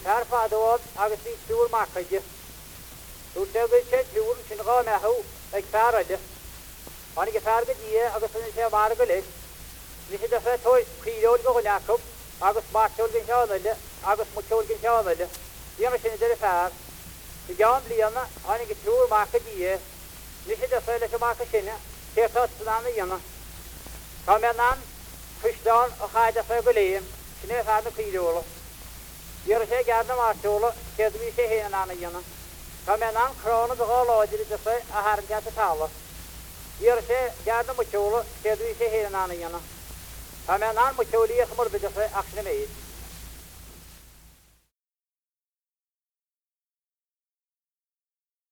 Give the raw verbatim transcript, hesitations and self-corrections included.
Tar fadwad agus i siŵr macadie. Dwi'n tegwydd se siŵr sy'n gael mehw ag farad. Ond i gyfarg y dia agus yn eisiau marg o lis. Nes i ddechrau toi chwilod go hwnnacwb agus martiol gyn siaddyle agus mwtiol gyn siaddyle. Diolch sy'n edrych far. I gael bliana ond i gysiŵr macadie. Nes i ddechrau leis o macadie. Ceirtot sy'n anna iana. Ca mewn an chwysdon o chaid a ffeg o leim. Sy'n eich arna chwilolo. Diolch sy'n gard am artiolo. Cerdw i sy'n hyn anna iana. Ca mewn an cron o ddogol oedr i ddechrau a hardiad y talo. Diolch sy'n gard am mwtiolo. Cerdw i sy'n hyn anna iana. Ca mewn an mwtioli eich mor bydechrau ac sy'n ymwyd.